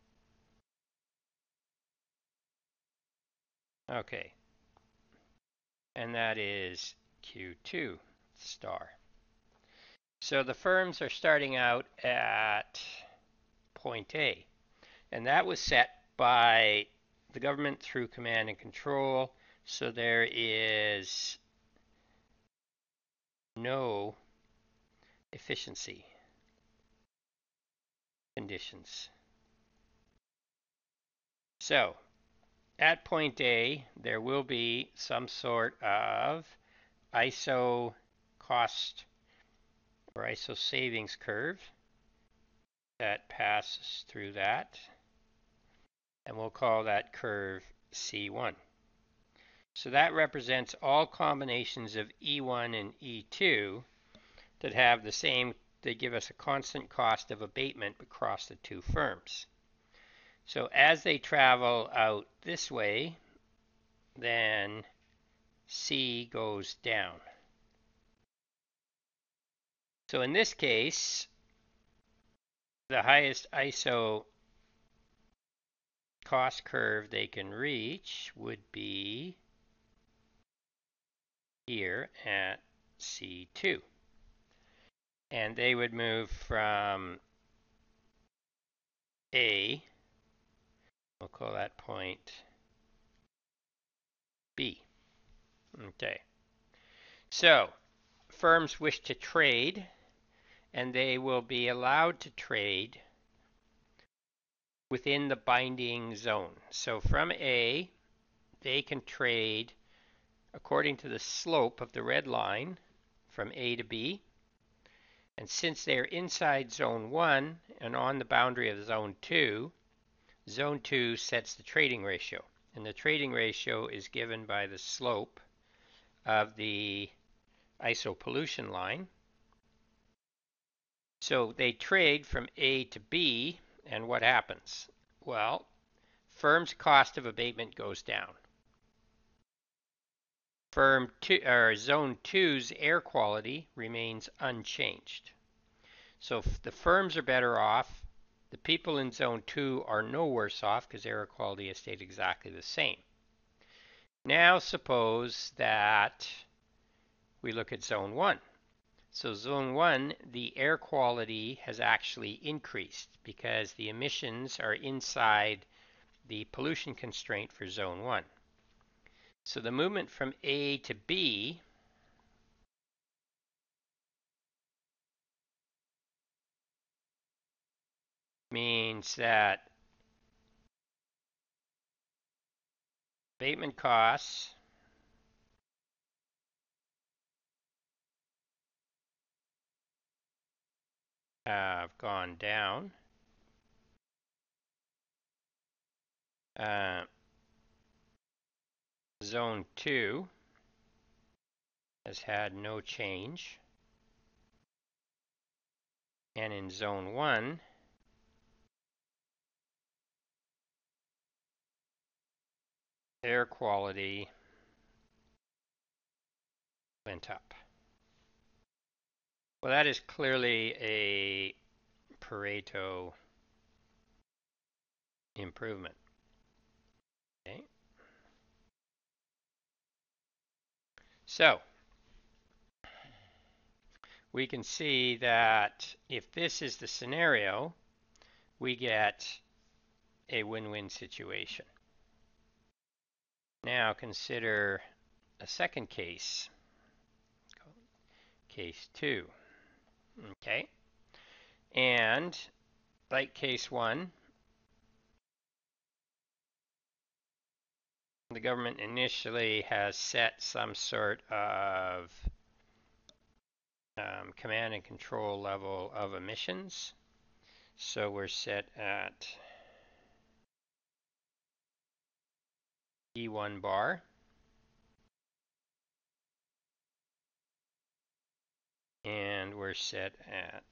Okay, and that is Q two star. So the firms are starting out at point A, and that was set by the government through command and control, so there is no efficiency conditions. So at point A, there will be some sort of I S O cost or I S O savings curve that passes through that, and we'll call that curve C one. So that represents all combinations of E one and E two that have the same, they give us a constant cost of abatement across the two firms. So as they travel out this way, then C goes down. So in this case, the highest I S O cost curve they can reach would be here at C two. And they would move from A, we'll call that point B. Okay. So firms wish to trade, and they will be allowed to trade within the binding zone. So from A, they can trade according to the slope of the red line from A to B. And since they're inside zone one and on the boundary of zone two, zone two sets the trading ratio. And the trading ratio is given by the slope of the isopollution line. So they trade from A to B, and what happens? Well, firm's cost of abatement goes down. Firm two, or zone two's air quality remains unchanged. So the firms are better off. The people in zone two are no worse off because air quality has stayed exactly the same. Now suppose that we look at zone one. So zone one, the air quality has actually increased because the emissions are inside the pollution constraint for zone one. So the movement from A to B means that abatement costs have gone down. Uh, zone two has had no change. And in zone one, air quality went up. Well, that is clearly a Pareto improvement. Okay. So we can see that if this is the scenario, we get a win-win situation. Now consider a second case, case two. Okay, and like case one, the government initially has set some sort of um, command and control level of emissions. So we're set at E one bar. And we're set at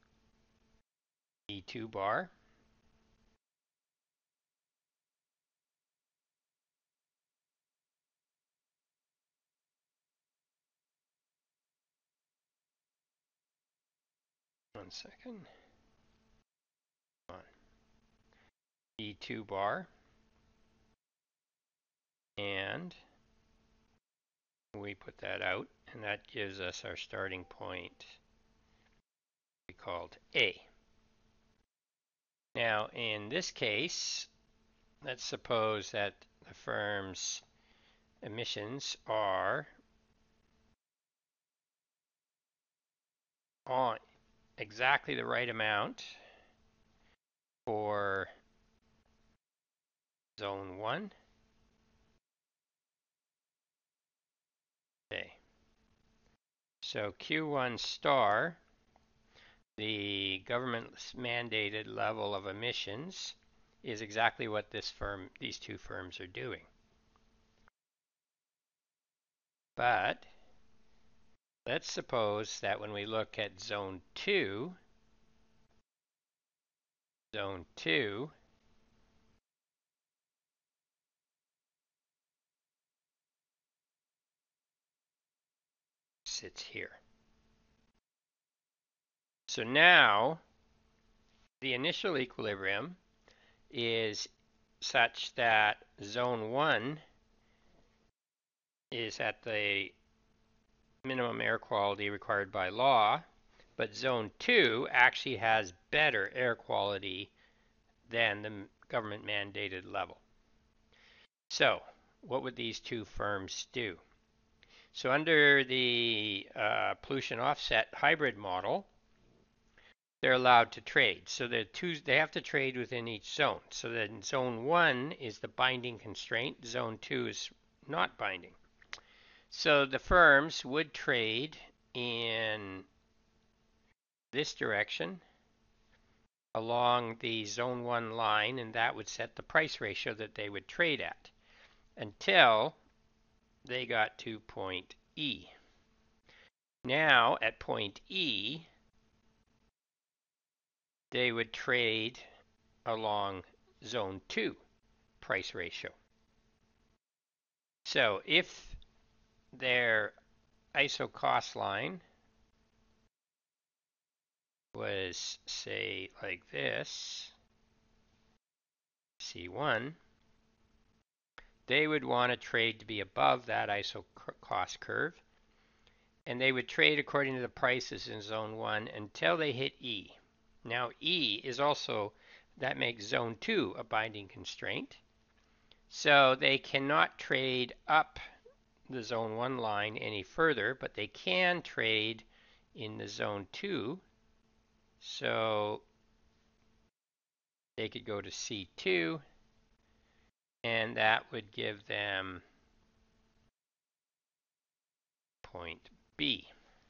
E two bar. One second. On E two bar. And we put that out, and that gives us our starting point we called A. Now, in this case, let's suppose that the firm's emissions are on exactly the right amount for zone one. Okay. So Q one star, the government's mandated level of emissions, is exactly what this firm, these two firms are doing. But let's suppose that when we look at zone two, zone two sits here. So now the initial equilibrium is such that zone one is at the minimum air quality required by law, but zone two actually has better air quality than the government mandated level. So what would these two firms do? So under the uh, pollution offset hybrid model, they're allowed to trade. So the two, they have to trade within each zone. So then zone one is the binding constraint. Zone two is not binding. So the firms would trade in this direction along the zone one line, and that would set the price ratio that they would trade at until they got to point E. Now at point E, they would trade along zone two price ratio. So if their I S O cost line was, say, like this, C one, they would want to trade to be above that I S O cost curve, and they would trade according to the prices in zone one until they hit E. Now E is also, that makes zone two a binding constraint, so they cannot trade up the zone one line any further, but they can trade in the zone two. So they could go to C two, and that would give them point B.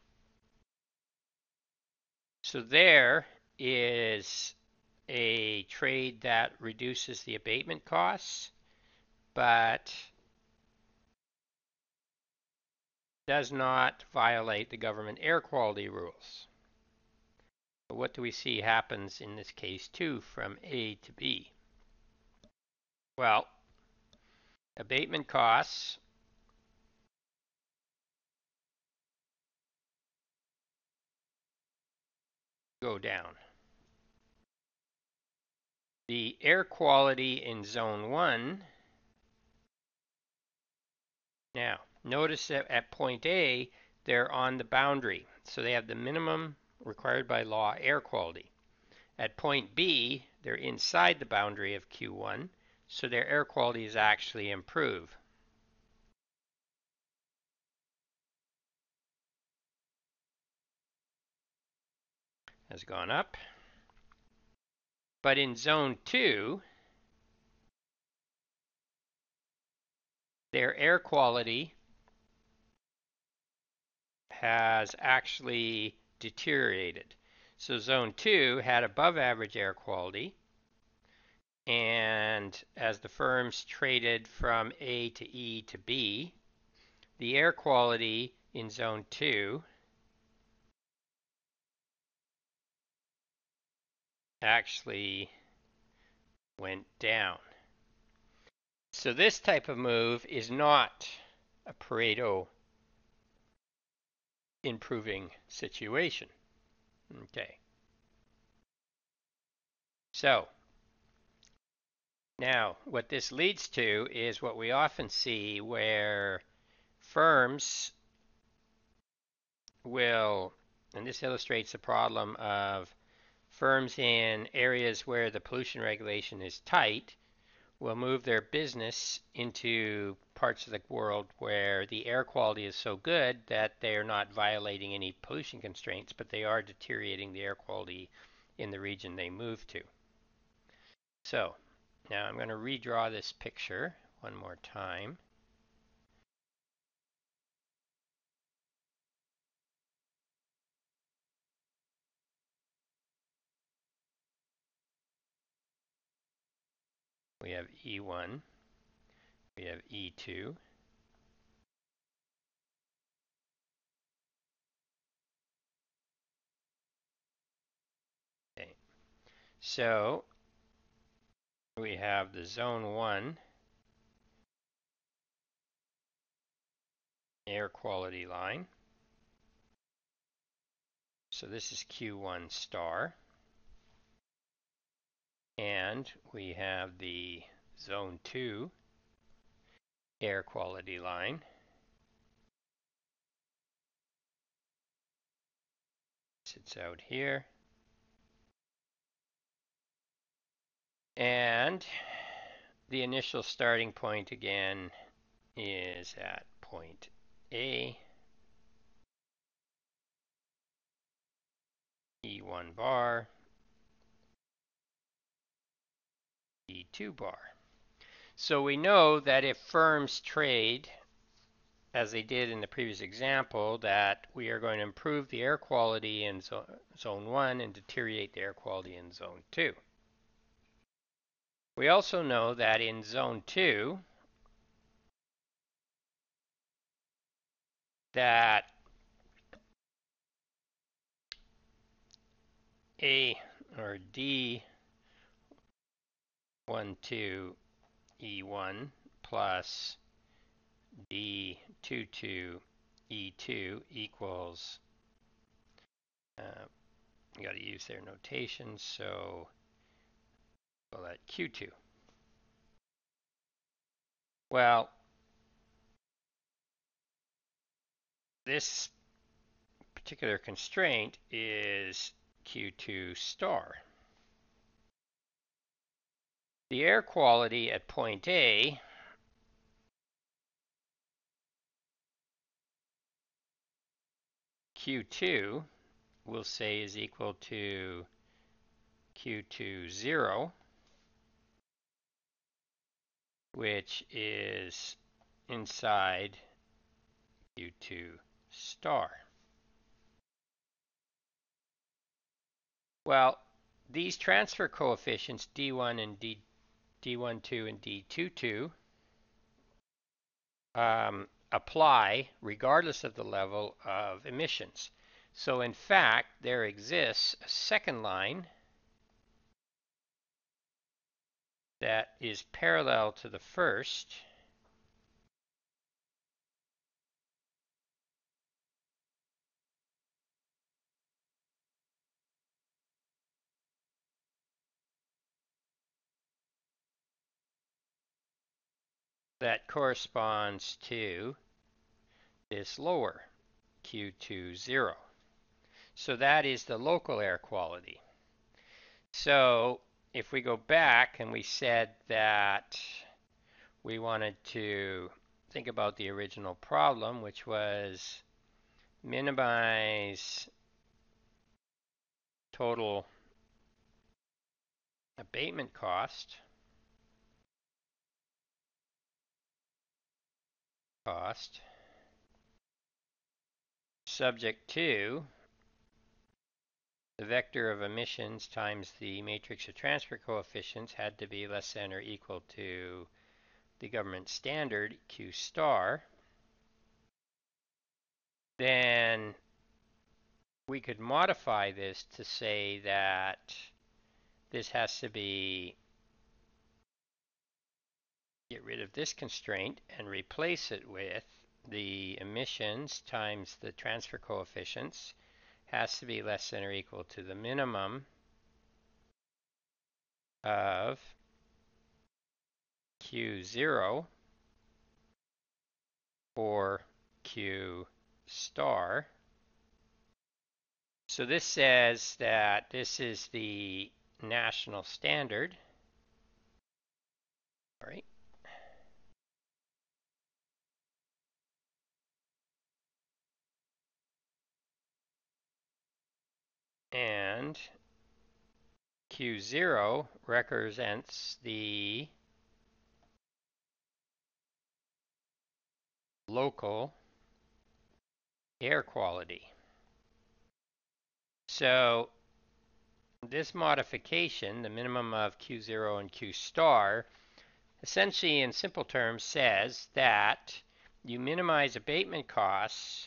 So there is a trade that reduces the abatement costs, but does not violate the government air quality rules. But what do we see happens in this case too from A to B? Well, abatement costs go down. The air quality in zone one, now notice that at point A, they're on the boundary. So they have the minimum required by law air quality. At point B, they're inside the boundary of Q one, so their air quality is actually improved. Has gone up. But in zone two, their air quality has actually deteriorated. So zone two had above average air quality, and as the firms traded from A to E to B, the air quality in zone two actually went down. So this type of move is not a Pareto improving situation. Okay. So now what this leads to is what we often see where firms will, and this illustrates the problem of firms in areas where the pollution regulation is tight, will move their business into parts of the world where the air quality is so good that they are not violating any pollution constraints, but they are deteriorating the air quality in the region they move to. So now I'm going to redraw this picture one more time. We have E one, we have E two, okay. So we have the zone one air quality line. So this is Q one star. And we have the zone two air quality line. Sits out here. And the initial starting point again is at point A, E one bar, E two bar. So we know that if firms trade, as they did in the previous example, that we are going to improve the air quality in zone one and deteriorate the air quality in zone two. We also know that in zone two, that A or D one two E one plus D two two E two equals, uh, you got to use their notation, so call that Q two. Well, this particular constraint is Q two star. The air quality at point A Q two we'll say is equal to Q two zero, which is inside Q two star. Well, these transfer coefficients D one and D, D12 and D twenty-two um, apply regardless of the level of emissions. So in fact, there exists a second line that is parallel to the first, that corresponds to this lower Q twenty. So that is the local air quality. So if we go back and we said that we wanted to think about the original problem, which was minimize total abatement cost, cost subject to the vector of emissions times the matrix of transfer coefficients had to be less than or equal to the government standard Q star, then we could modify this to say that this has to be, get rid of this constraint and replace it with the emissions times the transfer coefficients has to be less than or equal to the minimum of Q zero for Q star. So this says that this is the national standard. All right. And Q zero represents the local air quality. So this modification, the minimum of Q zero and Q star, essentially in simple terms says that you minimize abatement costs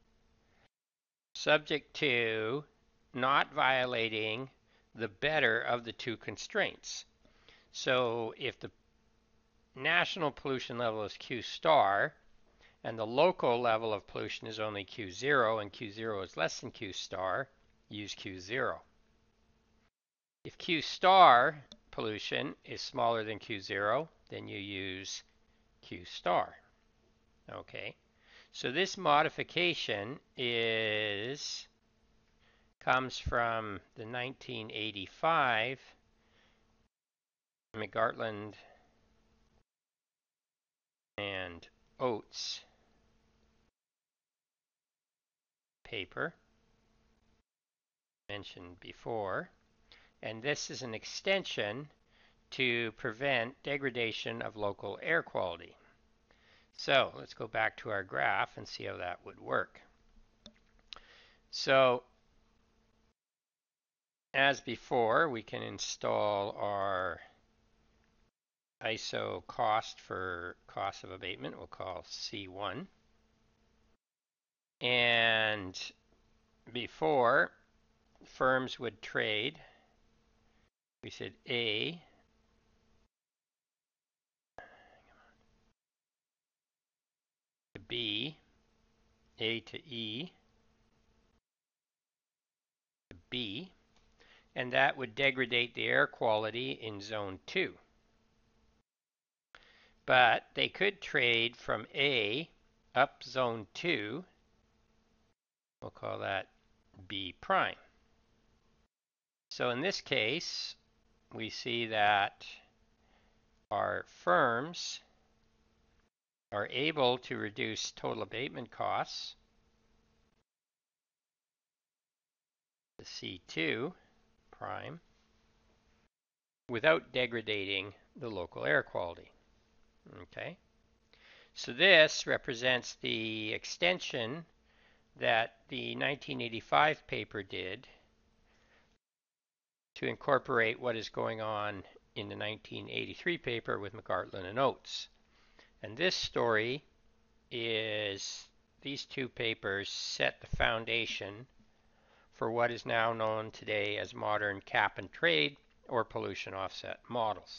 subject to not violating the better of the two constraints. So if the national pollution level is Q star and the local level of pollution is only Q zero and Q zero is less than Q star, use Q zero. If Q star pollution is smaller than Q zero, then you use Q star. Okay, so this modification is comes from the nineteen eighty-five McGartland and Oates paper mentioned before, and this is an extension to prevent degradation of local air quality. So let's go back to our graph and see how that would work. So as before, we can install our I S O cost for cost of abatement, we'll call C one. And before, firms would trade, we said A to B, A to E to B, and that would degrade the air quality in zone two. But they could trade from A up zone two, we'll call that B prime. So in this case, we see that our firms are able to reduce total abatement costs to C two prime without degrading the local air quality. Okay, so this represents the extension that the nineteen eighty-five paper did to incorporate what is going on in the nineteen eighty-three paper with McArtlin and Oates. And this story is, these two papers set the foundation for what is now known today as modern cap and trade or pollution offset models.